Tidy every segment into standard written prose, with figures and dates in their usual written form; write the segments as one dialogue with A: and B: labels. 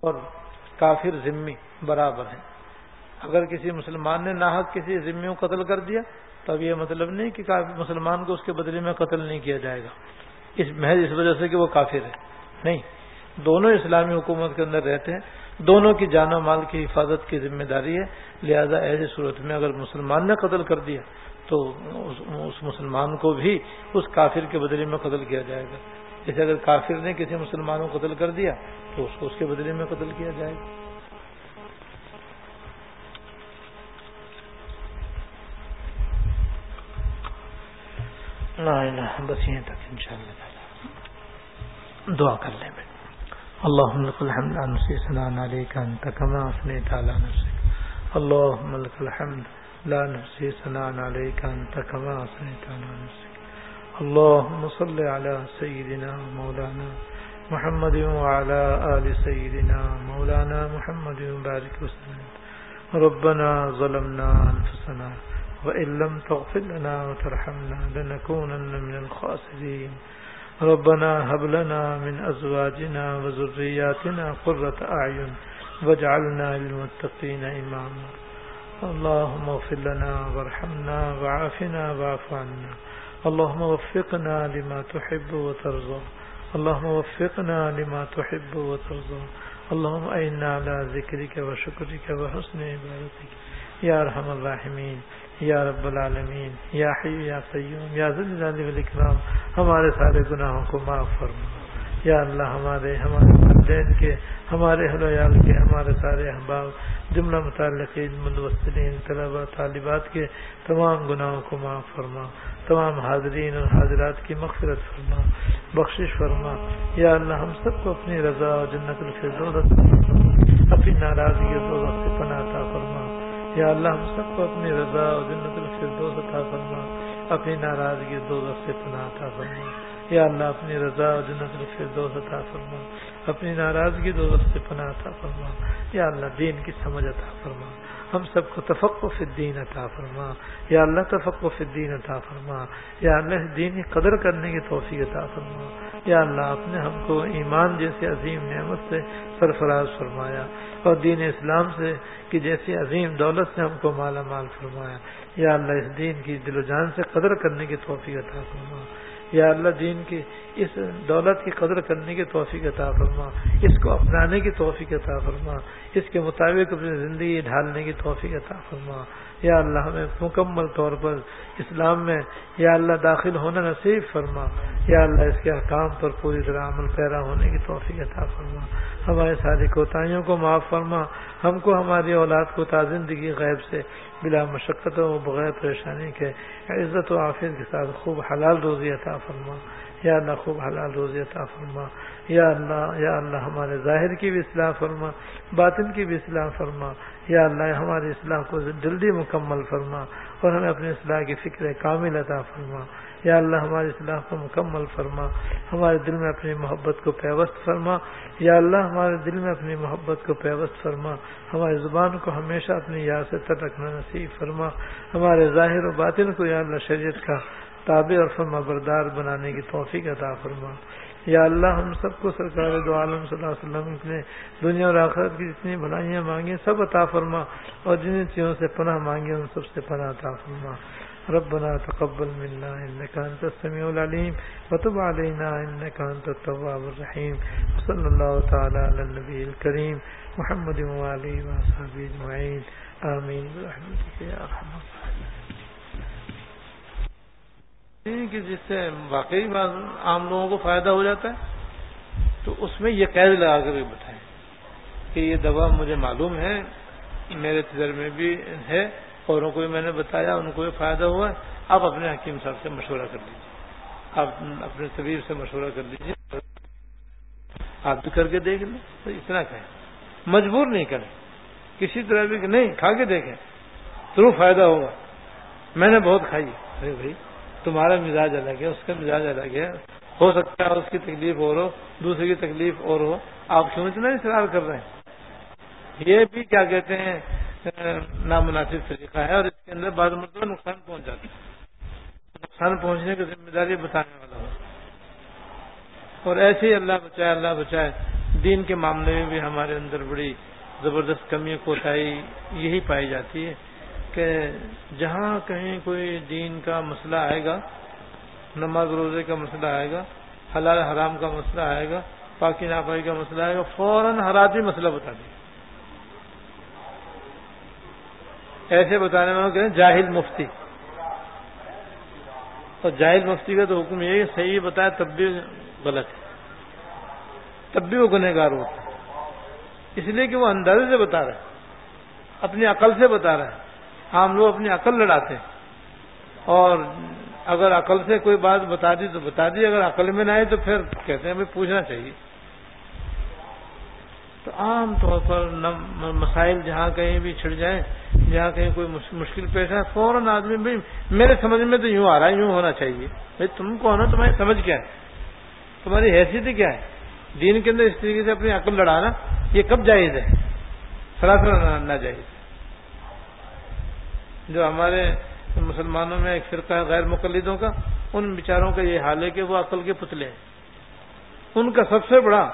A: اور کافر ذمی برابر ہیں. اگر کسی مسلمان نے ناحق کسی ذمی کو قتل کر دیا تو اب یہ مطلب نہیں کہ مسلمان کو اس کے بدلے میں قتل نہیں کیا جائے گا محض اس وجہ سے کہ وہ کافر ہے. نہیں، دونوں اسلامی حکومت کے اندر رہتے ہیں، دونوں کی جان و مال کی حفاظت کی ذمہ داری ہے. لہذا ایسی صورت میں اگر مسلمان نے قتل کر دیا تو اس مسلمان کو بھی اس کافر کے بدلے میں قتل کیا جائے گا. جیسے اگر کافر نے کسی مسلمان کو قتل کر دیا تو اس کو اس کے بدلے میں قتل کیا جائے گا. بس یہیں تک انشاءاللہ تعالی دعا کر لیں. اللهم لك الحمد لا نحصي ثناء عليك أنت كما أثنيت على نفسك. اللهم لك الحمد لا نحصي ثناء عليك أنت كما أثنيت على نفسك. اللهم صل على سيدنا مولانا محمد وعلى آل سيدنا مولانا محمد وبارك وسلم. ربنا ظلمنا أنفسنا وإن لم تغفر لنا وترحمنا لنكونن من الخاسرين. ربنا هب لنا من أزواجنا وذرياتنا قرة أعين واجعلنا للمتقين إماما. اللهم اغفر لنا وارحمنا وعافنا واعف عنا. اللهم وفقنا لما تحب وترضى. اللهم وفقنا لما تحب وترضى. اللهم أعنا على ذكرك وشكرك وحسن عبادتك یا ارحم الراحمین یا رب العالمین یا حی یا قیوم یا ذی الجلال والاکرام. ہمارے سارے گناہوں کو معاف فرما یا اللہ. ہمارے والدین کے، ہمارے اہل و عیال کے، ہمارے سارے احباب، جملہ متعلقین، متوسلین، طلباء، طالبات کے تمام گناہوں کو معاف فرما. تمام حاضرین اور حاضرات کی مغفرت فرما، بخشش فرما یا اللہ. ہم سب کو اپنی رضا اور جنت الفردوس، اپنی ناراضگی اور دوزخ سے پناہ عطا فرما یا اللہ. ہم سب کو اپنی رضا اور جنت الفردوس عطا فرما، اپنی ناراضگی اور دوزخ سے پناہ عطا فرما یا اللہ. اپنی رضا اور جنت الفردوس عطا فرما، اپنی ناراضگی دوزخ سے پناہ عطا فرما یا اللہ. دین کی سمجھ عطا فرما، ہم سب کو تفقہ فی الدین عطا فرما یا اللہ. تفقہ فی الدین عطا فرما یا اللہ. دین کی قدر کرنے کی توفیق عطا فرما یا اللہ. آپ نے ہم کو ایمان جیسے عظیم نعمت سے سرفراز فرمایا اور دین اسلام سے کی جیسی عظیم دولت سے ہم کو مالا مال فرمایا یا اللہ. اس دین کی دل و جان سے قدر کرنے کی توفیق عطا فرما یا اللہ. دین کی اس دولت کی قدر کرنے کی توفیق عطا فرما، اس کو اپنانے کی توفیق عطا فرما، اس کے مطابق اپنی زندگی ڈھالنے کی توفیق عطا فرما یا اللہ. ہمیں مکمل طور پر اسلام میں یا اللہ داخل ہونا نصیب فرما یا اللہ. اس کے احکام پر پوری طرح عمل پیرا ہونے کی توفیق عطا فرما. ہماری ساری کوتاہیوں کو معاف فرما. ہم کو ہماری اولاد کو تا زندگی غیب سے بلا مشقت و بغیر پریشانی کے عزت و عافیت کے ساتھ خوب حلال روزی عطا فرما یا اللہ. خوب حلال روزی عطا فرما یا اللہ. یا اللہ ہمارے ظاہر کی بھی اصلاح فرما، باطن کی بھی اصلاح فرما یا اللہ. ہماری اصلاح کو جلدی مکمل فرما اور ہمیں اپنی اصلاح کی فکر کامل عطا فرما یا اللہ. ہماری اصلاح کو مکمل فرما، ہمارے دل میں اپنی محبت کو پیوست فرما یا اللہ. ہمارے دل میں اپنی محبت کو پیوست فرما، ہماری زبان کو ہمیشہ اپنی یاد سے تر رکھنا نصیب فرما. ہمارے ظاہر و باطن کو یا اللہ شریعت کا تابع اور فرما بردار بنانے کی توفیق عطا فرما یا اللہ. ہم سب کو سرکار دو عالم صلی اللہ علیہ وسلم نے دنیا اور آخرت کی جتنی بھلائیاں مانگی سب عطا فرما اور جن چیزوں سے پناہ مانگی ان سب سے پناہ عطا فرما. ربنا تقبل منا انك انت السميع العليم وتب علينا انك انت التواب الرحيم. صلى الله تعالى على النبي الكريم محمد وآله وصحبه اجمعين آمين برحمتك يا ارحم الراحمين. کہ جس سے واقعی عام لوگوں کو فائدہ ہو جاتا ہے تو اس میں یہ قید لگا کر بھی بتائیں کہ یہ دوا مجھے معلوم ہے، میرے تجربے میں بھی ہے، اوروں کو بھی میں نے بتایا، ان کو بھی فائدہ ہوا ہے. آپ اپنے حکیم صاحب سے مشورہ کر لیجیے، آپ اپنے طبیب سے مشورہ کر لیجیے، آپ بھی کر کے دیکھ لیں. تو اتنا کہیں، مجبور نہیں کریں کسی طرح بھی کہ نہیں کھا کے دیکھیں ضرور فائدہ ہوگا. میں نے بہت کھائی. ارے بھائی تمہارا مزاج الگ ہے، اس کا مزاج الگ ہے، ہو سکتا ہے اس کی تکلیف اور ہو، دوسرے کی تکلیف اور ہو. آپ کیوں اتنا اصرار کر رہے ہیں؟ یہ بھی کیا کہتے ہیں نامناسب طریقہ ہے اور اس کے اندر بعض مرتبہ نقصان پہنچ جاتا ہے. نقصان پہنچنے کی ذمہ داری بتانے والا ہو. اور ایسے ہی اللہ بچائے دین کے معاملے میں بھی ہمارے اندر بڑی زبردست کمی کوتاہی یہی پائی جاتی ہے کہ جہاں کہیں کوئی دین کا مسئلہ آئے گا، نماز روزے کا مسئلہ آئے گا، حلال حرام کا مسئلہ آئے گا، پاکی ناپاکی کا مسئلہ آئے گا، فوراً ہر آدمی مسئلہ بتا دے. ایسے بتانے والوں کہتے ہیں جاہل مفتی. اور جاہل مفتی کا تو حکم یہ ہے کہ صحیح بتایا تب بھی غلط ہے، تب بھی وہ گنہگار ہوتا ہے، اس لیے کہ وہ اندازے سے بتا رہا ہے، اپنی عقل سے بتا رہا ہے. عام لوگ اپنی عقل لڑاتے ہیں، اور اگر عقل سے کوئی بات بتا دی تو بتا دی، اگر عقل میں نہ آئے تو پھر کہتے ہیں ہمیں پوچھنا چاہیے. تو عام طور پر مسائل جہاں کہیں بھی چھڑ جائیں، جہاں کہیں کوئی مشکل پیش ہے، فوراً آدمی بھائی میرے سمجھ میں تو یوں آ رہا ہے، یوں ہونا چاہیے. بھائی تم کون ہو، تمہاری سمجھ کیا ہے، تمہاری حیثیت کیا ہے؟ دین کے اندر اس طریقے سے اپنی عقل لڑانا یہ کب جائز ہے؟ سراسر ناجائز. جو ہمارے مسلمانوں میں ایک فرقہ ہے غیر مقلدوں کا، ان بیچاروں کا یہ حال ہے کہ وہ عقل کے پتلے ہیں. ان کا سب سے بڑا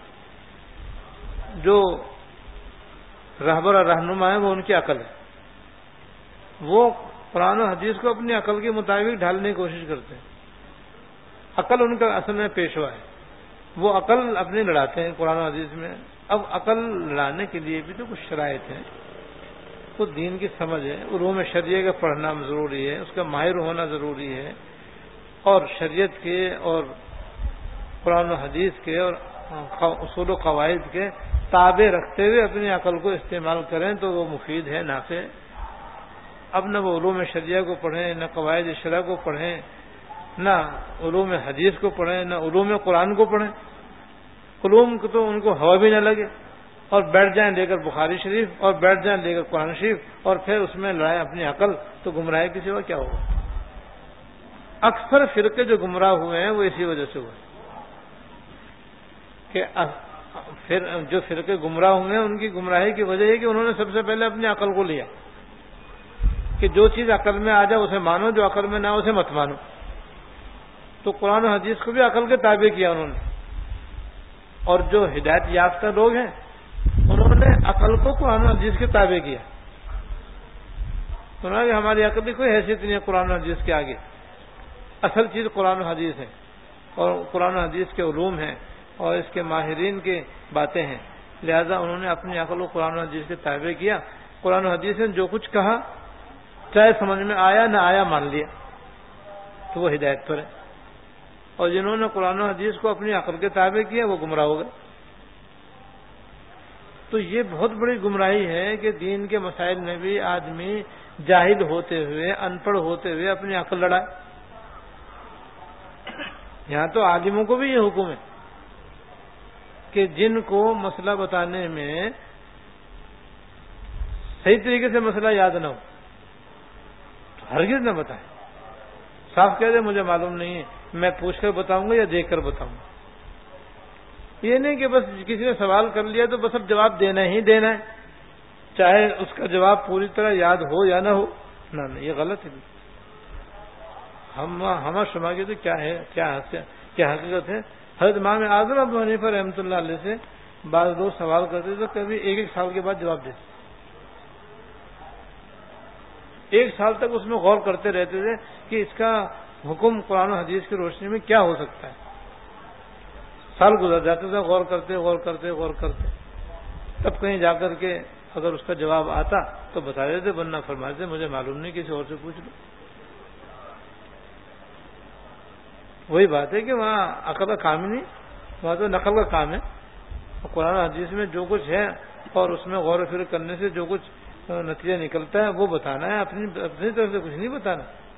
A: جو رہبر اور رہنما ہے وہ ان کی عقل ہے. وہ قرآن و حدیث کو اپنی عقل کے مطابق ڈھالنے کی کوشش کرتے ہیں. عقل ان کا اصل میں پیشوا ہے، وہ عقل اپنی لڑاتے ہیں قرآن و حدیث میں. اب عقل لڑانے کے لیے بھی تو کچھ شرائط ہیں. تو دین کی سمجھ ہے، علوم شریعہ کا پڑھنا ضروری ہے، اس کا ماہر ہونا ضروری ہے، اور شریعت کے اور قرآن و حدیث کے اور اصول و قواعد کے تابع رکھتے ہوئے اپنی عقل کو استعمال کریں تو وہ مفید ہے، نافع. اب نہ وہ علوم شریعہ کو پڑھیں، نہ قواعد شرع کو پڑھیں، نہ علوم حدیث کو پڑھیں، نہ علوم قرآن کو پڑھیں. علوم کو تو ان کو ہوا بھی نہ لگے، اور بیٹھ جائیں لے کر بخاری شریف، اور بیٹھ جائیں لے کر قرآن شریف، اور پھر اس میں لڑائیں اپنی عقل. تو گمراہی کے سوا کیا ہوگا؟ اکثر فرقے جو گمراہ ہوئے ہیں وہ اسی وجہ سے ہوئے کہ پھر جو فرقے گمراہ ہوئے ہیں ان کی گمراہی کی وجہ ہے کہ انہوں نے سب سے پہلے اپنی عقل کو لیا کہ جو چیز عقل میں آ جائے اسے مانو، جو عقل میں نہ اسے مت مانو. تو قرآن و حدیث کو بھی عقل کے تابع کیا انہوں نے. اور جو ہدایت یافتہ لوگ ہیں انہوں نے عقل کو قرآن و حدیث کے تابع کیا. انہوں نے کہ ہماری عقل کی کوئی حیثیت نہیں ہے قرآن و حدیث کے آگے، اصل چیز قرآن و حدیث ہے، اور قرآن و حدیث کے علوم ہیں اور اس کے ماہرین کی باتیں ہیں. لہذا انہوں نے اپنی عقل کو قرآن و حدیث کے تابع کیا. قرآن و حدیث نے جو کچھ کہا چاہے سمجھ میں آیا نہ آیا مان لیا تو وہ ہدایت پر ہے. اور جنہوں نے قرآن و حدیث کو اپنی عقل کے تابع کیا وہ گمراہ ہو گئے. تو یہ بہت بڑی گمراہی ہے کہ دین کے مسائل میں بھی آدمی جاہل ہوتے ہوئے، ان پڑھ ہوتے ہوئے اپنی عقل لڑائے. یہاں تو عالموں کو بھی یہ حکم ہے کہ جن کو مسئلہ بتانے میں صحیح طریقے سے مسئلہ یاد نہ ہو تو ہرگز نہ بتائیں. صاف کہہ دیں مجھے معلوم نہیں ہے، میں پوچھ کر بتاؤں گا یا دیکھ کر بتاؤں گا. یہ نہیں کہ بس کسی نے سوال کر لیا تو بس اب جواب دینا ہی دینا ہے، چاہے اس کا جواب پوری طرح یاد ہو یا نہ ہو. نہ یہ غلط ہے. ہم شما کی تو کیا ہے، کیا حقیقت ہے. حضرت امام اعظم ابو حنیفہ رحمۃ اللہ علیہ سے بعض لوگ سوال کرتے تو کبھی ایک سال کے بعد جواب دیتے. 1 سال تک اس میں غور کرتے رہتے تھے کہ اس کا حکم قرآن و حدیث کی روشنی میں کیا ہو سکتا ہے. سال گزر جاتے تھے غور کرتے، تب کہیں جا کر کے اگر اس کا جواب آتا تو بتا دیتے، ورنہ فرما دیتے مجھے معلوم نہیں، کسی اور سے پوچھ لو. وہی بات ہے کہ وہاں عقل کا کام ہی نہیں، وہاں تو نقل کا کام ہے. قرآن حدیث میں جو کچھ ہے اور اس میں غور و فکر کرنے سے جو کچھ نتیجہ نکلتا ہے وہ بتانا ہے، اپنی طرف سے کچھ نہیں بتانا.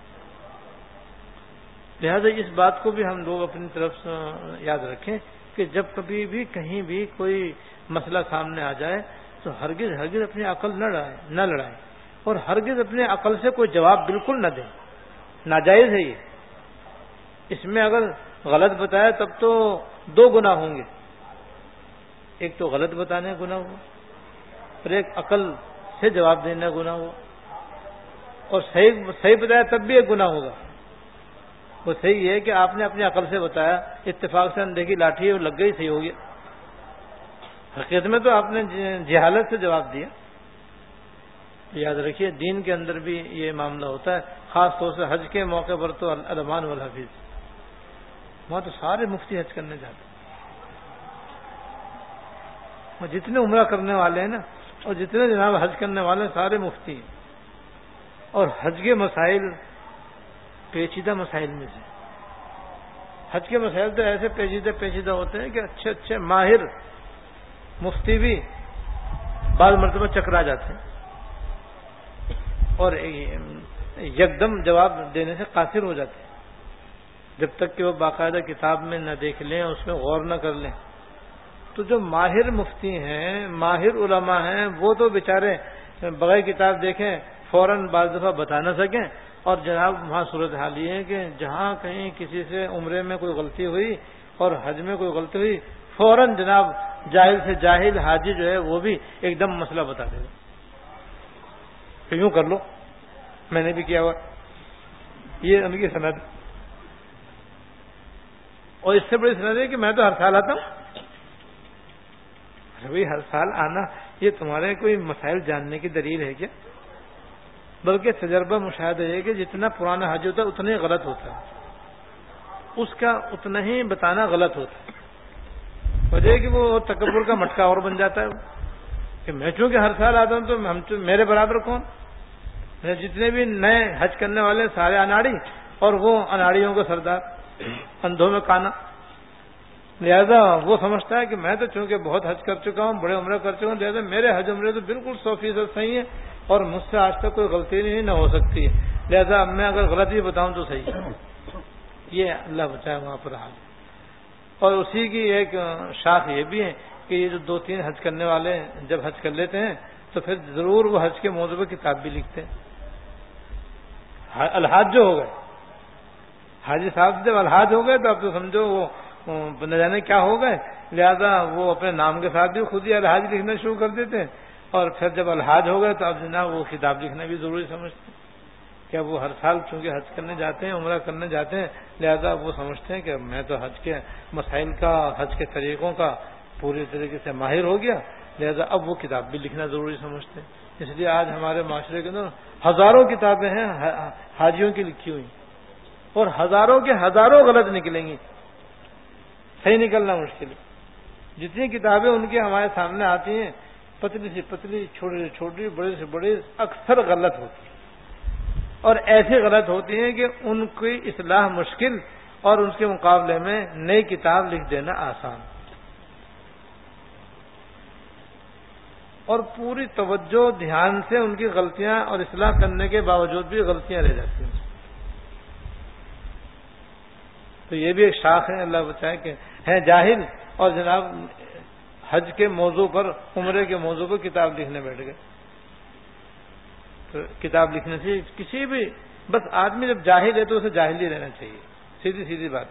A: لہذا اس بات کو بھی ہم لوگ اپنی طرف سے یاد رکھیں کہ جب کبھی بھی کہیں بھی کوئی مسئلہ سامنے آ جائے تو ہرگز اپنی عقل نہ لڑائیں، اور ہرگز اپنے عقل سے کوئی جواب بالکل نہ دیں. ناجائز ہے یہ. اس میں اگر غلط بتایا تب تو 2 گناہ ہوں گے. ایک تو غلط بتانے کا گناہ ہوا، اور ایک عقل سے جواب دینے کا گناہ ہوا. اور صحیح بتایا تب بھی ایک گناہ ہوگا. وہ صحیح ہے کہ آپ نے اپنی عقل سے بتایا، اتفاق سے اندھے کی لاٹھی اور لگ گئی، صحیح ہو گیا. حقیقت میں تو آپ نے جہالت سے جواب دیا. یاد رکھیے دین کے اندر بھی یہ معاملہ ہوتا ہے، خاص طور سے حج کے موقع پر تو الامان والحفیظ، وہاں تو سارے مفتی حج کرنے جاتے ہیں، اور جتنے عمرہ کرنے والے ہیں نا اور جتنے جناب حج کرنے والے ہیں سارے مفتی ہیں. اور حج کے مسائل پیچیدہ مسائل میں سے، حج کے مسائل تو ایسے پیچیدہ ہوتے ہیں کہ اچھے اچھے ماہر مفتی بھی بعض مرتبہ چکرا جاتے ہیں اور یکدم جواب دینے سے قاصر ہو جاتے ہیں، جب تک کہ وہ باقاعدہ کتاب میں نہ دیکھ لیں، اس میں غور نہ کر لیں. تو جو ماہر مفتی ہیں، ماہر علماء ہیں، وہ تو بیچارے بغیر کتاب دیکھیں فوراً بعض دفعہ بتا نہ سکیں. اور جناب وہاں صورتحال یہ ہے کہ جہاں کہیں کسی سے عمرے میں کوئی غلطی ہوئی اور حج میں کوئی غلطی ہوئی، فوراً جناب جاہل سے جاہل حاجی جو ہے وہ بھی ایک دم مسئلہ بتا دے گا کہ یوں کر لو، میں نے بھی کیا ہوا. یہ ان کی سند، اور اس سے بڑی سند ہے کہ میں تو ہر سال آتا ہوں. ارے بھائی ہر سال آنا یہ تمہارے کوئی مسائل جاننے کی دلیل ہے کیا؟ بلکہ تجربہ مشاہدہ ہے کہ جتنا پرانا حج ہوتا ہے اتنا ہی غلط ہوتا ہے، اس کا اتنا ہی بتانا غلط ہوتا ہے. وجہ کہ وہ تکبر کا مٹکا اور بن جاتا ہے کہ میں چونکہ ہر سال آتا ہوں تو میرے برابر کون؟ جتنے بھی نئے حج کرنے والے سارے اناڑی اور وہ اناڑیوں کا سردار، اندھوں میں کانا. لہذا وہ سمجھتا ہے کہ میں تو چونکہ بہت حج کر چکا ہوں، بڑے عمرے کر چکا ہوں، لہذا میرے حج عمرے تو بالکل 100% صحیح ہے اور مجھ سے آج تک کوئی غلطی نہیں نہ ہو سکتی ہے، لہذا اب میں اگر غلطی بتاؤں تو صحیح ہے. یہ اللہ بچائے وہاں پر حال. اور اسی کی ایک شاخ یہ بھی ہے کہ یہ جو 2-3 حج کرنے والے جب حج کر لیتے ہیں تو پھر ضرور وہ حج کے موضوع پر کتاب بھی لکھتے ہیں. الحاج جو ہو گئے، حاجی صاحب جب الحاج ہو گئے تو اب تو سمجھو وہ نہ جانے کیا ہو گئے، لہذا وہ اپنے نام کے ساتھ بھی خود ہی الحاج لکھنا شروع کر دیتے ہیں. اور پھر جب الحاج ہو گئے تو اب جناب وہ کتاب لکھنا بھی ضروری سمجھتے ہیں کہ وہ ہر سال چونکہ حج کرنے جاتے ہیں، عمرہ کرنے جاتے ہیں، لہذا وہ سمجھتے ہیں کہ میں تو حج کے مسائل کا، حج کے طریقوں کا پوری طریقے سے ماہر ہو گیا، لہذا اب وہ کتاب بھی لکھنا ضروری سمجھتے ہیں. اس لیے آج ہمارے معاشرے کے اندر ہزاروں کتابیں ہیں حاجیوں کی لکھی ہوئی، اور ہزاروں کے ہزاروں غلط نکلیں گی، صحیح نکلنا مشکل ہے. جتنی کتابیں ان کی ہمارے سامنے آتی ہیں، پتلی سے پتلی، چھوٹی سے چھوٹی، بڑی سے بڑی، اکثر غلط ہوتی ہیں، اور ایسی غلط ہوتی ہیں کہ ان کی اصلاح مشکل اور اس کے مقابلے میں نئی کتاب لکھ دینا آسان. اور پوری توجہ دھیان سے ان کی غلطیاں اور اصلاح کرنے کے باوجود بھی غلطیاں رہ جاتی ہیں. تو یہ بھی ایک شاخ ہے، اللہ بچائے کہ ہیں جاہل اور جناب حج کے موضوع پر، عمرے کے موضوع پر کتاب لکھنے بیٹھ گئے. تو کتاب لکھنے سے کسی بھی، بس آدمی جب جاہل ہے تو اسے جاہل ہی رہنا چاہیے، سیدھی بات.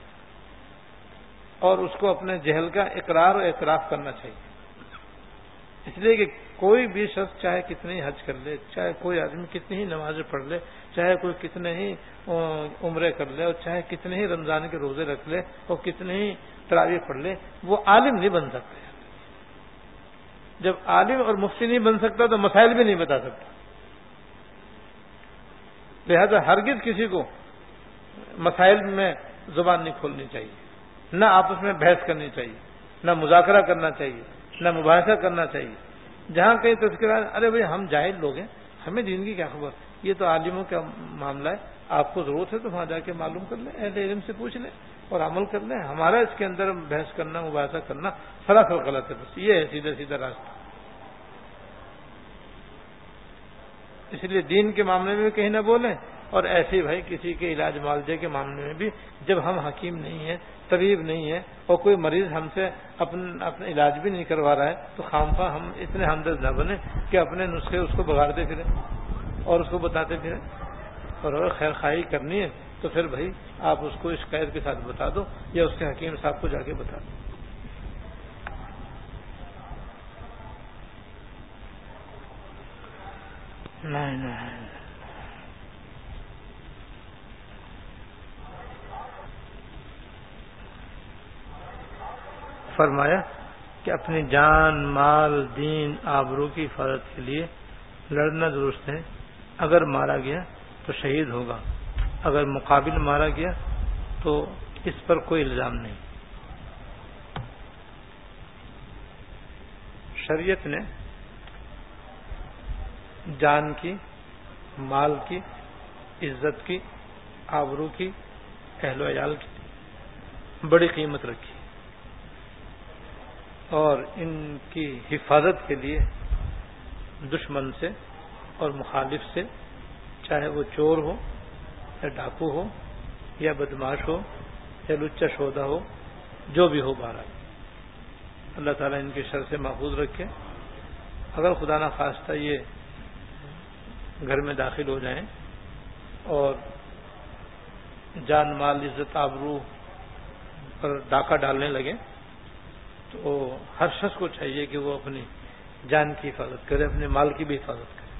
A: اور اس کو اپنے جہل کا اقرار اور اعتراف کرنا چاہیے. اس لیے کہ کوئی بھی شخص چاہے کتنی حج کر لے، چاہے کوئی آدمی کتنی ہی نمازیں پڑھ لے، چاہے کوئی کتنے ہی عمرے کر لے، اور چاہے کتنے ہی رمضان کے روزے رکھ لے، اور کتنے ہی تراویح پڑھ لے، وہ عالم نہیں بن سکتا. جب عالم اور مفتی نہیں بن سکتا تو مسائل بھی نہیں بتا سکتا. لہذا ہرگز کسی کو مسائل میں زبان نہیں کھولنی چاہیے، نہ آپس میں بحث کرنی چاہیے، نہ مذاکرہ کرنا چاہیے، نہ مباحثہ کرنا چاہیے. جہاں کہیں تذکرہ، ارے بھائی ہم جاہل لوگ ہیں، ہمیں دین کی کیا خبر، یہ تو عالموں کا معاملہ ہے، آپ کو ضرورت ہے تو وہاں جا کے معلوم کر لیں، اہل علم سے پوچھ لیں اور عمل کر لیں. ہمارا اس کے اندر بحث کرنا، مباحثہ کرنا سراسر غلط ہے. بس یہ ہے سیدھا راستہ. اس لیے دین کے معاملے میں بھی کہیں نہ بولیں، اور ایسے بھائی کسی کے علاج معالجے کے معاملے میں بھی جب ہم حکیم نہیں ہیں، طبیب نہیں ہیں، اور کوئی مریض ہم سے اپنا علاج بھی نہیں کروا رہا ہے، تو خامخواہ ہم اتنے ہمدرد نہ بنیں کہ اپنے نسخے اس کو بگاڑتے پھریں اور اس کو بتاتے پھریں. اور اگر خیر خواہی کرنی ہے تو پھر بھائی آپ اس کو اس قید کے ساتھ بتا دو، یا اس کے حکیم صاحب کو جا کے بتا دو. نہیں فرمایا کہ اپنی جان، مال، دین، آبرو کی حفاظت کے لیے لڑنا درست ہے. اگر مارا گیا تو شہید ہوگا، اگر مقابل مارا گیا تو اس پر کوئی الزام نہیں. شریعت نے جان کی، مال کی، عزت کی، آبرو کی، اہل و عیال کی بڑی قیمت رکھی، اور ان کی حفاظت کے لیے دشمن سے اور مخالف سے، چاہے وہ چور ہو یا ڈاکو ہو یا بدماش ہو یا لچا شودہ ہو، جو بھی ہو، بہرحال اللہ تعالیٰ ان کے شر سے محفوظ رکھے. اگر خدا نہ خواستہ یہ گھر میں داخل ہو جائیں اور جان، مال، عزت، آبرو پر ڈاکہ ڈالنے لگے تو ہر شخص کو چاہیے کہ وہ اپنی جان کی حفاظت کرے، اپنے مال کی بھی حفاظت کرے،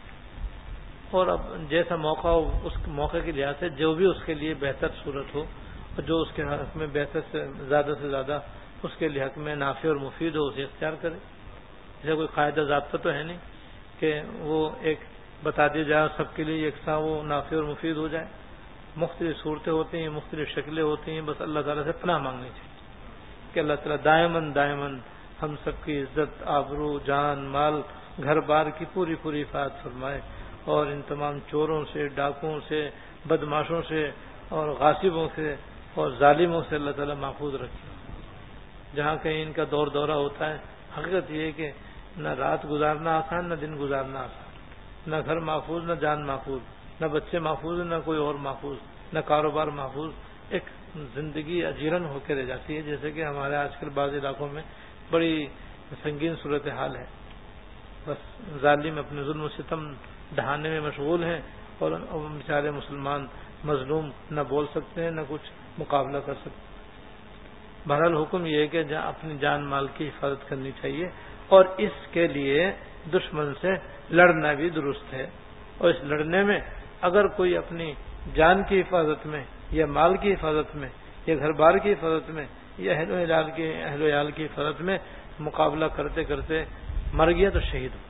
A: اور اب جیسا موقع ہو اس موقع کے لحاظ سے جو بھی اس کے لیے بہتر صورت ہو اور جو اس کے حق میں بہتر سے زیادہ اس کے لیے حق میں نافع اور مفید ہو، اسے اختیار کرے. اسے کوئی قاعدہ ضابطہ تو ہے نہیں کہ وہ ایک بتا دیا جائے سب کے لیے یکساں وہ نافع اور مفید ہو جائے. مختلف صورتیں ہوتی ہیں، مختلف شکلیں ہوتی ہیں، بس اللہ تعالیٰ سے پناہ مانگنی چاہیے کہ اللہ تعالیٰ دائماً ہم سب کی عزت، آبرو، جان، مال، گھر بار کی پوری حفاظت فرمائے، اور ان تمام چوروں سے، ڈاکوؤں سے، بدماشوں سے اور غاصبوں سے اور ظالموں سے اللہ تعالیٰ محفوظ رکھے. جہاں کہیں ان کا دور دورہ ہوتا ہے، حقیقت یہ ہے کہ نہ رات گزارنا آسان، نہ دن گزارنا آسان، نہ گھر محفوظ، نہ جان محفوظ، نہ بچے محفوظ، نہ کوئی اور محفوظ، نہ کاروبار محفوظ. ایک زندگی اجیرن ہو کے رہ جاتی ہے، جیسے کہ ہمارے آج کل بعض علاقوں میں بڑی سنگین صورتحال ہے. بس ظالم اپنے ظلم و ستم ڈھانے میں مشغول ہیں، اور بیچارے مسلمان مظلوم نہ بول سکتے ہیں، نہ کچھ مقابلہ کر سکتے. بہرحال حکم یہ ہے کہ اپنی جان، مال کی حفاظت کرنی چاہیے، اور اس کے لیے دشمن سے لڑنا بھی درست ہے. اور اس لڑنے میں اگر کوئی اپنی جان کی حفاظت میں یا مال کی حفاظت میں یا گھر بار کی حفاظت میں یا اہل و عیال کی حفاظت میں مقابلہ کرتے کرتے مر گیا تو شہید ہو.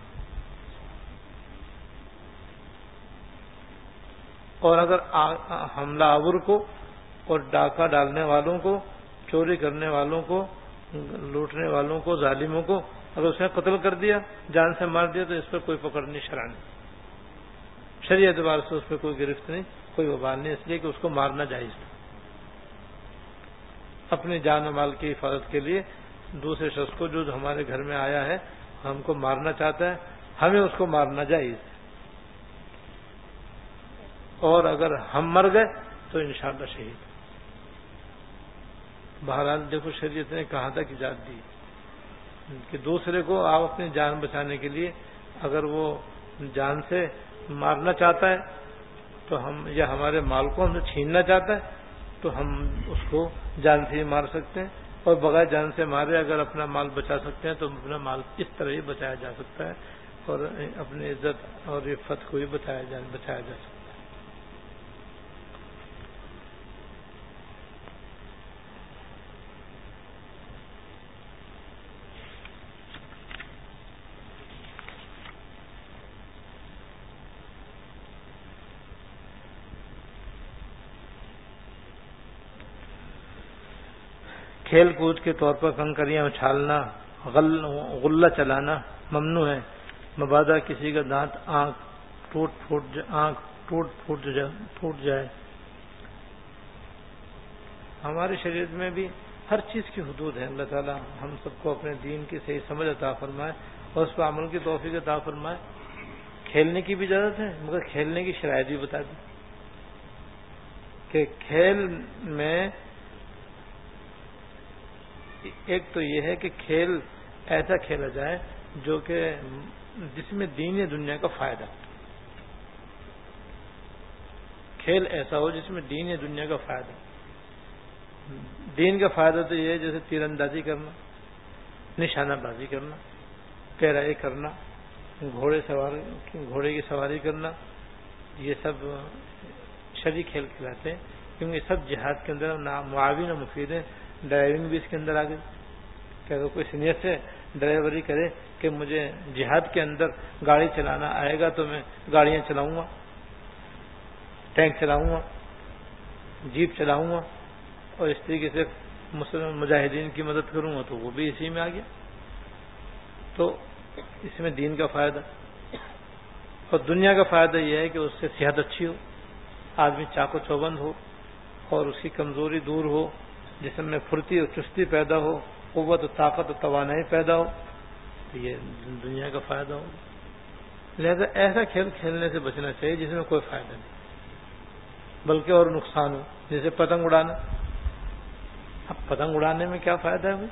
A: اور اگر حملہ آور کو اور ڈاکہ ڈالنے والوں کو، چوری کرنے والوں کو، لوٹنے والوں کو، ظالموں کو اگر اس نے قتل کر دیا، جان سے مار دیا، تو اس پر کوئی پکڑ نہیں شرع نہیں، شرعی اعتبار سے اس پہ کوئی گرفت نہیں، کوئی وبال نہیں، اس لیے کہ اس کو مارنا جائز تھا. اپنی جان و مال کی حفاظت کے لیے دوسرے شخص کو جو ہمارے گھر میں آیا ہے، ہم کو مارنا چاہتا ہے، ہمیں اس کو مارنا جائز ہے. اور اگر ہم مر گئے تو انشاءاللہ شہید. بہرحال دیکھو شریعت نے کہا تھا کہ اجازت دی کہ دوسرے کو آپ اپنی جان بچانے کے لیے اگر وہ جان سے مارنا چاہتا ہے تو ہم، یا ہمارے مال کو ہم سے چھیننا چاہتا ہے تو ہم اس کو جان سے ہی مار سکتے ہیں، اور بغیر جان سے مارے اگر اپنا مال بچا سکتے ہیں تو اپنا مال اس طرح ہی بچایا جا سکتا ہے، اور اپنی عزت اور عفت کو بھی بچایا جا سکتا ہے. کھیل کود کے طور پر کنکریاں اچھالنا، غلہ چلانا ممنوع ہے، مبادا کسی کا دانت آنکھ ٹوٹ جائے. ہماری شریعت میں بھی ہر چیز کی حدود ہے. اللہ تعالیٰ ہم سب کو اپنے دین کی صحیح سمجھ عطا فرمائے اور اس پر عمل کی توفیق عطا فرمائے. کھیلنے کی بھی اجازت ہے، مگر کھیلنے کی شرائط بھی بتا دی کہ کھیل میں ایک تو یہ ہے کہ کھیل ایسا کھیلا جائے جو کہ جس میں دین یا دنیا کا فائدہ. کھیل ایسا ہو جس میں دین یا دنیا کا فائدہ. دین کا فائدہ تو یہ ہے جیسے تیر اندازی کرنا، نشانہ بازی کرنا، تیرائی کرنا، گھوڑے کی سواری کرنا، یہ سب شرعی کھیل کھلاتے ہیں، کیونکہ سب جہاد کے اندر معاون و مفید ہیں. ڈرائیونگ بھی اس کے اندر آ گئی، کہ اگر کوئی نیت سے ڈرائیوری کرے کہ مجھے جہاد کے اندر گاڑی چلانا آئے گا تو میں گاڑیاں چلاؤں گا، ٹینک چلاؤں گا، جیپ چلاؤں گا اور اس طریقے سے مسلم مجاہدین کی مدد کروں گا، تو وہ بھی اسی میں آ گیا. تو اس میں دین کا فائدہ اور دنیا کا فائدہ یہ ہے کہ اس سے صحت اچھی ہو، آدمی چاق و چوبند ہو اور اس کی کمزوری دور ہو، جسم میں پھرتی اور چستی پیدا ہو، قوت و طاقت و توانائی پیدا ہو، تو یہ دنیا کا فائدہ ہو. لہذا ایسا کھیل کھیلنے سے بچنا چاہیے جس میں کوئی فائدہ نہیں بلکہ اور نقصان ہو. جیسے پتنگ اڑانا. اب پتنگ اڑانے میں کیا فائدہ ہے؟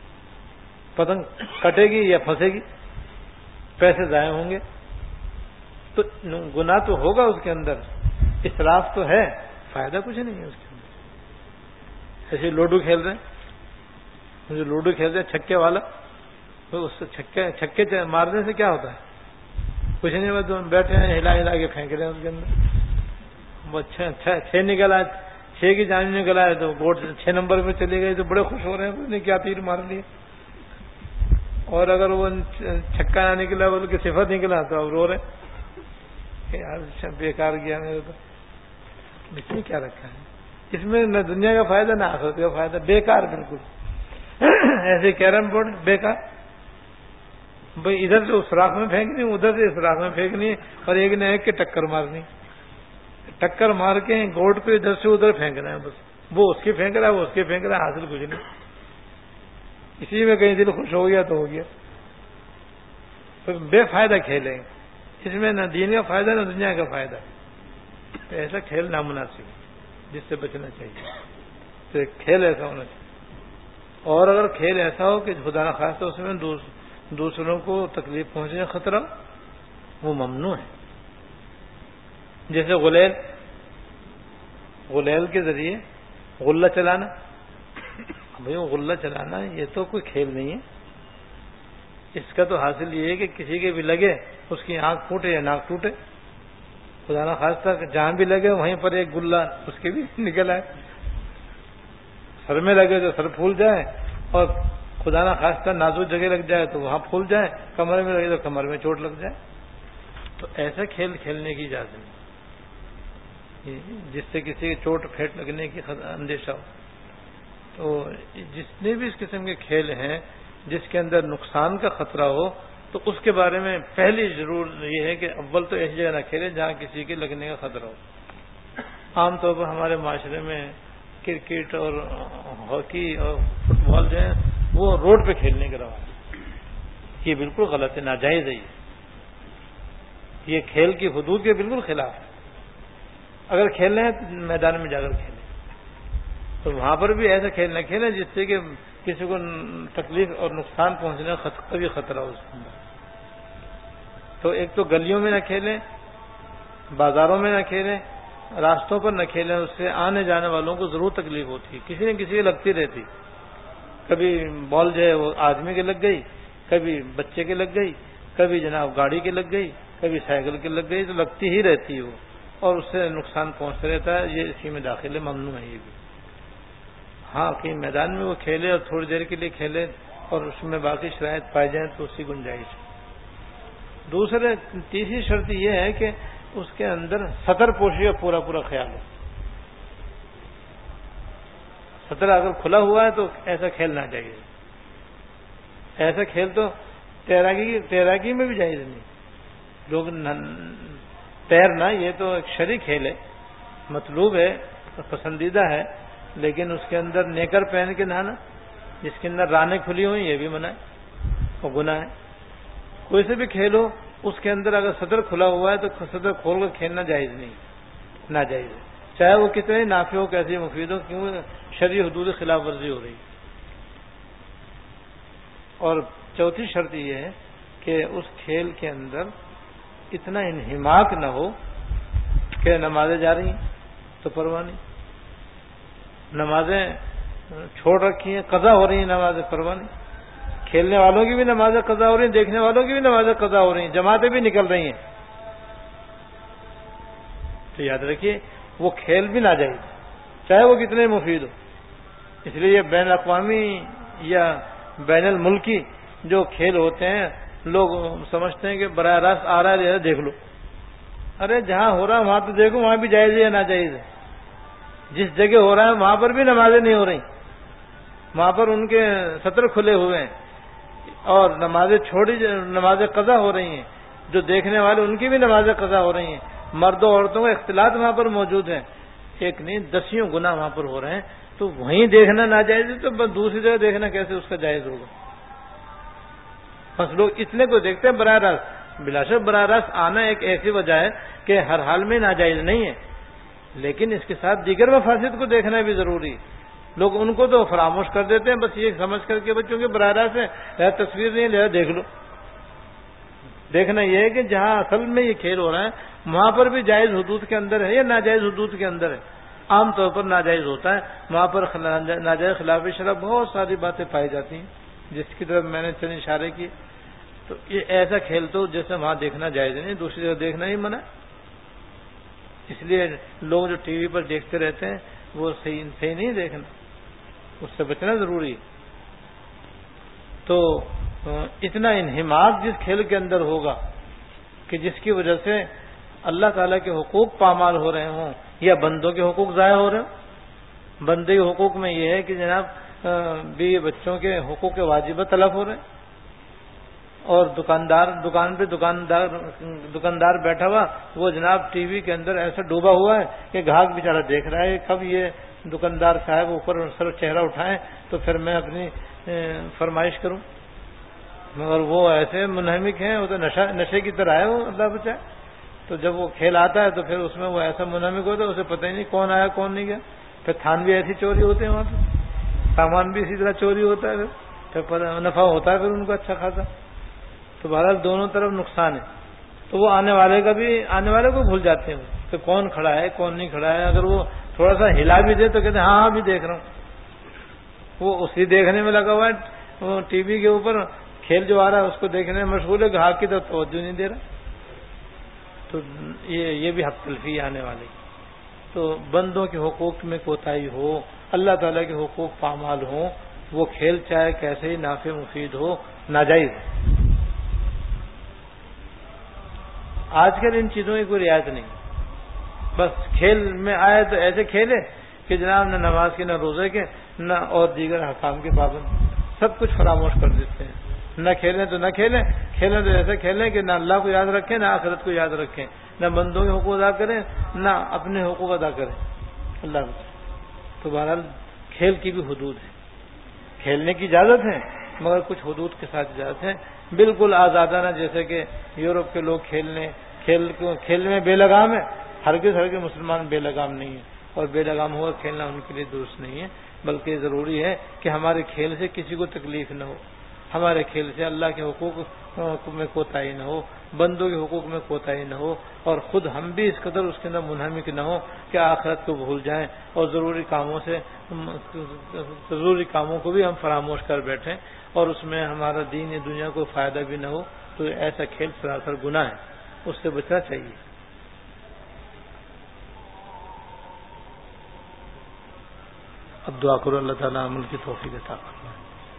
A: پتنگ کٹے گی یا پھنسے گی، پیسے ضائع ہوں گے، تو گناہ تو ہوگا اس کے اندر، اسراف تو ہے، فائدہ کچھ نہیں ہے اس کے اندر. ایسے لوڈو کھیل رہے ہیں، مجھے لوڈو کھیل رہے ہیں چھکے والا، تو اس سے چھکے مارنے سے کیا ہوتا ہے؟ کچھ نہیں، بس بیٹھے ہیں ہلا ہلا کے پھینک رہے ہیں اس کے اندر. وہ چھ نکلا، 6 کی جان نکلا ہے تو بورڈ 6 نمبر پہ چلے گئے تو بڑے خوش ہو رہے ہیں، کیا تیر مار لیے. اور اگر وہ چھکا نہ نکلا بول کے صفر نکلا تو اب رو رہے یار بیکار گیا میرے تو. اس میں کیا رکھا ہے؟ اس میں نہ دنیا کا فائدہ نہ آخرت کا فائدہ، بیکار بالکل. ایسے کیرم بورڈ بیکار، بھائی ادھر سے اس سوراخ میں پھینکنی، ادھر سے اس سوراخ میں پھینکنی اور ایک نے ایک کے ٹکر مارنی، ٹکر مار کے گوٹ پہ ادھر سے ادھر پھینکنا ہے. بس وہ اس کے پھینک رہا ہے، وہ اس کے پھینک رہا ہے، حاصل کچھ نہیں. اسی میں کہیں دل خوش ہو گیا تو ہو گیا. تو بے فائدہ کھیلیں، اس میں نہ دین کا فائدہ نہ دنیا کا فائدہ. تو ایسا کھیل نامناسب ہے جس سے بچنا چاہیے. تو ایک کھیل ایسا ہونا چاہیے. اور اگر کھیل ایسا ہو کہ خدا نخواستہ اس میں دوسروں کو تکلیف پہنچنے کا خطرہ، وہ ممنوع ہے. جیسے غلیل کے ذریعے غلہ چلانا. بھائی وہ غلہ چلانا یہ تو کوئی کھیل نہیں ہے. اس کا تو حاصل یہ ہے کہ کسی کے بھی لگے اس کی آنکھ پھوٹے یا ناک ٹوٹے. خدا نہ خواستہ جہاں بھی لگے وہیں پر ایک گلہ اس کے بھی نکل آئے. سر میں لگے تو سر پھول جائے، اور خدا نہ خواستہ نازک جگہ لگ جائے تو وہاں پھول جائے، کمر میں لگے تو کمر میں چوٹ لگ جائے. تو ایسا کھیل کھیلنے کی اجازت نہیں جس سے کسی کی چوٹ پھیٹ لگنے کی اندیشہ ہو. تو جتنے بھی اس قسم کے کھیل ہیں جس کے اندر نقصان کا خطرہ ہو، تو اس کے بارے میں پہلی ضرور یہ ہے کہ اول تو ایسی جگہ نہ کھیلے جہاں کسی کے لگنے کا خطرہ ہو. عام طور پر ہمارے معاشرے میں کرکٹ اور ہاکی اور فٹ بال جو ہے وہ روڈ پہ کھیلنے کا رواج ہے. یہ بالکل غلط ہے، ناجائز ہے. یہ کھیل کی حدود کے بالکل خلاف ہے. اگر کھیلنا ہے تو میدان میں جا کر کھیلیں. تو وہاں پر بھی ایسا کھیل نہ کھیلیں جس سے کہ کسی کو تکلیف اور نقصان پہنچنے کا بھی خطرہ ہو اس کے اندر. تو ایک تو گلیوں میں نہ کھیلیں، بازاروں میں نہ کھیلیں، راستوں پر نہ کھیلیں. اس سے آنے جانے والوں کو ضرور تکلیف ہوتی ہے، کسی نہ کسی کی لگتی رہتی. کبھی بال جو ہے وہ آدمی کے لگ گئی، کبھی بچے کے لگ گئی، کبھی جناب گاڑی کے لگ گئی، کبھی سائیکل کے لگ گئی. تو لگتی ہی رہتی ہے وہ، اور اس سے نقصان پہنچتا رہتا ہے. یہ اسی میں داخل ہے، ممنوع ہے یہ بھی. ہاں کہیں میدان میں وہ کھیلے اور تھوڑی دیر کے لیے کھیلے اور اس میں باقی شرائط پائی جائیں تو اس کی گنجائش ہے. تیسری شرط یہ ہے کہ اس کے اندر سطر پوشی کا پورا پورا خیال ہو. سطر اگر کھلا ہوا ہے تو ایسا کھیلنا چاہیے. ایسا کھیل تو تیراکی میں بھی جائز نہیں. لوگ تیرنا یہ تو ایک شرعی کھیل ہے، مطلوب ہے، پسندیدہ ہے، لیکن اس کے اندر نیکر پہن کے نہانا جس کے اندر رانیں کھلی ہوئی یہ بھی منع ہے اور گناہ ہے. کوئی سے بھی کھیل ہو اس کے اندر اگر صدر کھلا ہوا ہے تو صدر کھول کر کھیلنا جائز نہیں، ناجائز ہے، چاہے وہ کتنے نافع ہو کیسے مفید ہو، کیوں شرعی حدود خلاف ورزی ہو رہی. اور چوتھی شرط یہ ہے کہ اس کھیل کے اندر اتنا انہماک نہ ہو کہ نمازیں جا رہی ہیں تو پرواہ نہیں، نمازیں چھوڑ رکھی ہیں قضا ہو رہی ہیں نمازیں پرواہ نہیں، کھیلنے والوں کی بھی نمازیں قضا ہو رہی ہیں، دیکھنے والوں کی بھی نمازیں قضا ہو رہی ہیں، جماعتیں بھی نکل رہی ہیں. تو یاد رکھیے وہ کھیل بھی نہ جائے چاہے وہ کتنے مفید ہو. اس لیے یہ بین الاقوامی یا بین الملکی جو کھیل ہوتے ہیں لوگ سمجھتے ہیں کہ براہ راست آ رہا ہے دیکھ لو. ارے جہاں ہو رہا ہے وہاں تو دیکھو, وہاں بھی جائز ہے یا ناجائز ہے. جس جگہ ہو رہا ہے وہاں پر بھی نمازیں نہیں ہو رہی, وہاں پر ان کے سطر کھلے ہوئے ہیں اور نمازیں قضا ہو رہی ہیں. جو دیکھنے والے ان کی بھی نمازیں قضا ہو رہی ہیں. مرد و عورتوں کا اختلاط وہاں پر موجود ہے, ایک نہیں دسیوں گنا وہاں پر ہو رہے ہیں. تو وہیں دیکھنا ناجائز ہے تو دوسری جگہ دیکھنا کیسے اس کا جائز ہوگا؟ بس لوگ اتنے کو دیکھتے ہیں براہ راست. بلا شک براہ راست آنا ایک ایسی وجہ ہے کہ ہر حال میں ناجائز نہیں ہے, لیکن اس کے ساتھ دیگر مفاسد کو دیکھنا بھی ضروری ہے. لوگ ان کو تو فراموش کر دیتے ہیں بس یہ سمجھ کر کے بچوں کے براہ راست ہے تصویر نہیں لے دیکھ لو. دیکھنا یہ ہے کہ جہاں اصل میں یہ کھیل ہو رہا ہے وہاں پر بھی جائز حدود کے اندر ہے یا ناجائز حدود کے اندر ہے. عام طور پر ناجائز ہوتا ہے, وہاں پر ناجائز خلاف شرع بہت ساری باتیں پائی جاتی ہیں جس کی طرف میں نے چند اشارے کیے. تو یہ ایسا کھیل تو جیسے وہاں دیکھنا جائز نہیں, دوسری جگہ دیکھنا ہی منع. اس لیے لوگ جو ٹی وی پر دیکھتے رہتے ہیں وہ صحیح نہیں دیکھنا, اس سے بچنا ضروری ہے. تو اتنا انہماک جس کھیل کے اندر ہوگا کہ جس کی وجہ سے اللہ تعالیٰ کے حقوق پامال ہو رہے ہوں یا بندوں کے حقوق ضائع ہو رہے ہوں. بندے کے حقوق میں یہ ہے کہ جناب بیوی بچوں کے حقوق واجبہ تلف ہو رہے ہیں, اور دکاندار بیٹھا ہوا وہ جناب ٹی وی کے اندر ایسا ڈوبا ہوا ہے کہ گاہک بیچارہ دیکھ رہا ہے کب یہ دکاندار صاحب اوپر سر چہرہ اٹھائیں تو پھر میں اپنی فرمائش کروں. مگر وہ ایسے منہمک ہیں, وہ تو نشے کی طرح ہے, وہ اللہ بچائے. تو جب وہ کھیل آتا ہے تو پھر اس میں وہ ایسا منہمک ہوتا ہے اسے پتہ ہی نہیں کون آیا کون نہیں گیا. پھر تھان بھی ایسی چوری ہوتے ہیں وہاں پہ, سامان بھی اسی طرح چوری ہوتا ہے, پھر نفع ہوتا ہے پھر ان کو اچھا خاصا. تو بہرحال دونوں طرف نقصان ہے. تو وہ آنے والے کو بھول جاتے ہیں کہ کون کھڑا ہے کون نہیں کھڑا ہے. اگر وہ تھوڑا سا ہلا بھی دے تو کہتے ہیں ہاں بھی دیکھ رہا ہوں. وہ اسی دیکھنے میں لگا ہوا ہے, وہ ٹی وی کے اوپر کھیل جو آ رہا ہے اس کو دیکھنے میں مشغول ہے, گاہک کی طرف توجہ نہیں دے رہا. تو یہ بھی حق تلفی آنے والی. تو بندوں کے حقوق میں کوتاہی ہو, اللہ تعالیٰ کے حقوق پامال ہوں, وہ کھیل چاہے کیسے ہی نافع مفید ہو ناجائز. آج کل ان چیزوں کی کوئی رعایت نہیں. بس کھیل میں آئے تو ایسے کھیلے کہ جناب نہ نماز کے نہ روزے کے نہ اور دیگر حکام کے پابند, سب کچھ فراموش کر دیتے ہیں. نہ کھیلیں تو نہ کھیلیں تو ایسے کھیلیں کہ نہ اللہ کو یاد رکھیں نہ آخرت کو یاد رکھیں, نہ بندوں کے حقوق ادا کریں نہ اپنے حقوق ادا کریں. اللہ تو بہرحال کھیل کی بھی حدود ہے, کھیلنے کی اجازت ہے مگر کچھ حدود کے ساتھ اجازت ہے. بالکل آزادانہ جیسے کہ یورپ کے لوگ کھیلنے میں بے لگام ہے. ہرگز مسلمان بے لگام نہیں ہے, اور بے لگام ہوا کھیلنا ان کے لیے درست نہیں ہے. بلکہ ضروری ہے کہ ہمارے کھیل سے کسی کو تکلیف نہ ہو, ہمارے کھیل سے اللہ کے حقوق میں کوتاہی نہ ہو, بندوں کے حقوق میں کوتاہی نہ ہو, اور خود ہم بھی اس قدر اس کے اندر منہمک نہ ہو کہ آخرت کو بھول جائیں اور ضروری کاموں کو بھی ہم فراموش کر بیٹھیں اور اس میں ہمارا دین یا دنیا کو فائدہ بھی نہ ہو. تو ایسا کھیل سراسر گناہ ہے, اس سے بچنا چاہیے. اب دعا کرو اللہ تعالیٰ عمل کی توفیق عطا فرمائے.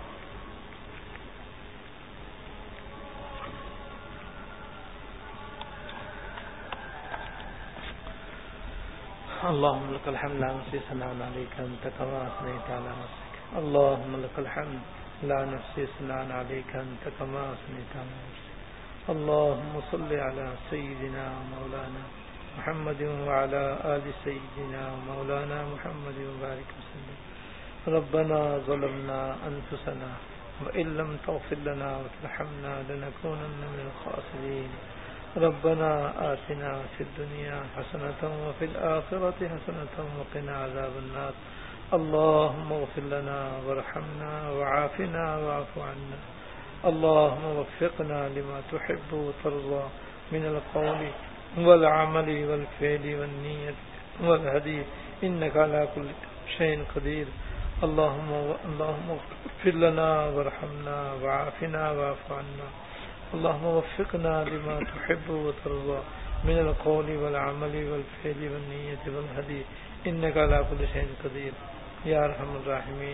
A: اللهم لك الحمد لا نحصي ثناء عليك أنت كما أثنيت على نفسك. اللهم لك الحمد لا نحصي ثناء عليك أنت كما أثنيت على نفسك. اللهم صل على سيدنا مولانا محمد وعلى آل سيدنا مولانا محمد وبارك وسلم. ربنا ظلمنا أنفسنا وإن لم تغفر لنا وترحمنا لنكونن من الخاسرين. ربنا آتنا في الدنيا حسنة وفي الآخرة حسنة وقنا عذاب النار. اللهم اغفر لنا وارحمنا وعافنا واعف عنا. اللهم وفقنا لما تحب وترضى من القول والعمل والفعل والنية والهدي إنك على كل شيء قدير. اللهم اغفر لنا وارحمنا وعافنا واعف عنا. اللهم وفقنا لما تحب وترضى من القول والعمل والفعل والنية والهدي إنك على كل شيء قدير. یا ارحم الراحمین,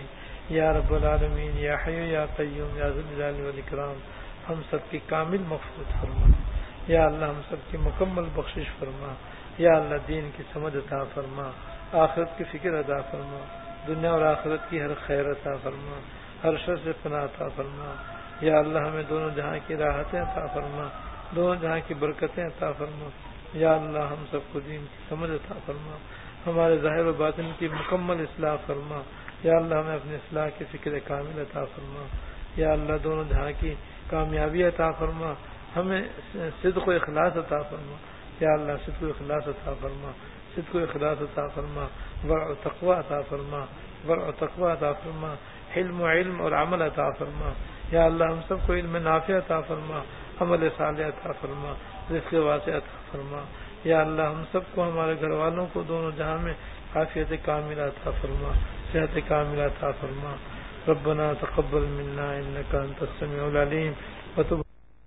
A: یا رب العالمین یا حی یا قیوم یا ذو الجلال والاکرام ہم سب کی کامل مغفرت فرما. یا اللہ ہم سب کی مکمل بخشش فرما. یا اللہ دین کی سمجھ عطا فرما, آخرت کی فکر عطا فرما, دنیا اور آخرت کی ہر خیر عطا فرما, ہر شر سے پناہ عطا فرما. یا اللہ ہمیں دونوں جہاں کی راحتیں عطا فرما, دونوں جہاں کی برکتیں عطا فرما. یا اللہ ہم سب کو دین کی سمجھ عطا فرما, ہمارے ظاہر و باطن کی مکمل اصلاح فرما. یا اللہ ہمیں اپنی اصلاح کی فکر کامل عطا فرما. یا اللہ دونوں جہاں کی کامیابی عطا فرما, ہمیں صدق و اخلاص عطا فرما. یا اللہ صدق و اخلاص عطا فرما, صدق و اخلاص عطا فرما, ورع و تقوی عطا فرما, ورع و تقوی عطا فرما, حلم و علم اور عمل عطا فرما. یا اللہ ہم سب کو علم نافع عطا فرما, عمل صالح عطا فرما, رزق واسع عطا فرما. یا اللہ ہم سب کو ہمارے گھر والوں کو دونوں جہاں میں عافیت کاملہ عطا فرما, صحت کاملہ عطا فرما. ربنا تقبل منا انك انت السميع العليم وتب.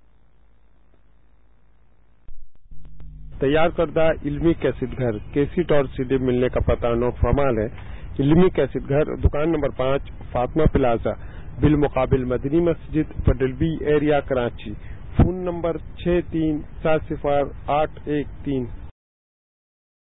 B: تیار کردہ علمی کیسٹ گھر کیسٹ اور سی ڈی ملنے کا پتہ نوٹ فرمان ہے. علمی کیسٹ گھر دکان نمبر 5 فاطمہ پلازا بالمقابل مدنی مسجد پڈلبی ایریا کراچی. Phone number 6370 813